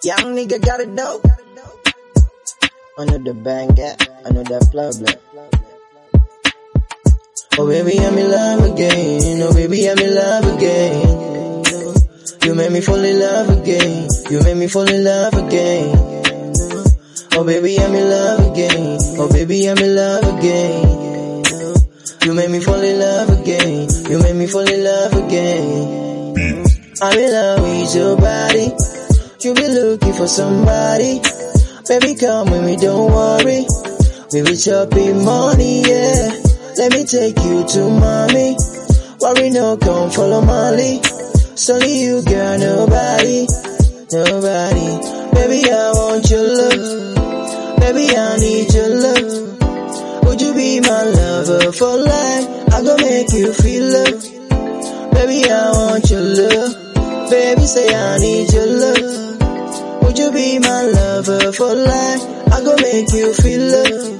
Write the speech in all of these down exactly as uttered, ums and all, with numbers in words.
Young nigga got it dope. Another banger, another blah blah. Oh baby, I'm in love again. Oh baby, I'm in love again. You made me fall in love again. You made me fall in love again. Oh baby, I'm in love again. Oh baby, I'm in love again. You made me fall in love again. You made me fall in love again. I'm in love with your body. You be looking for somebody. Baby, come with me, don't worry. We be chopping money, yeah. Let me take you to mommy. Worry no, come follow Molly. It's only you, girl, nobody, nobody. Baby, I want your love. Baby, I need your love. Would you be my lover for life? I gon' make you feel love. Baby, I want your love. Baby, say I need your love. Would you be my lover for life? I gon' make you feel love.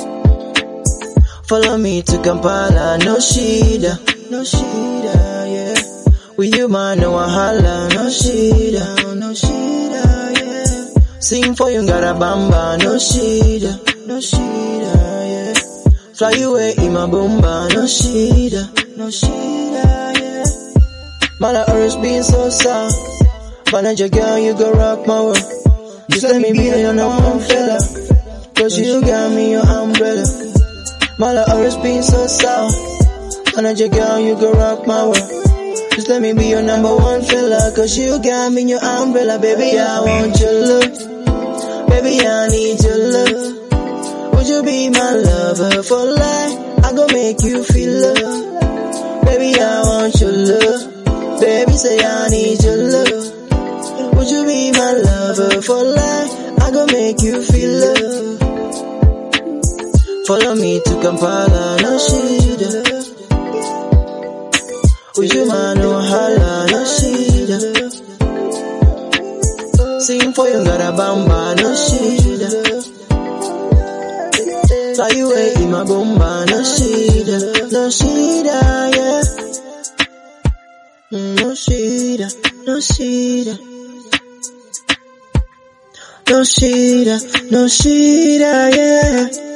Follow me to Kampala, no shida, no shida, yeah. With you, man, no wahala, no shida, no shida, yeah. Sing for you, Garabamba, no shida, no shida, yeah. Fly away in my boomba, no shida, no shida, yeah. Man, I always been so sad. Manager girl, you go rock my world. Just let me be your number one fella. Cause you got me your umbrella. Man, I always been so soft. Manager girl, you go rock my world. Just let me be your number one fella. Cause you got me your umbrella. Baby, I want your love. Baby, I need your love. Would you be my lover for life? I gon' make you feel love. Baby, I want your love. Baby, say I need your love. Would you be my lover for life? I gon' make you feel love. Follow me to Kampala, no shida. Would you man no holla, no shida. Sing for you, Garabamba, no shida. Fly away in my bomba, no shida, no shida, yeah. No shida, no shida. No shida, no shida, yeah.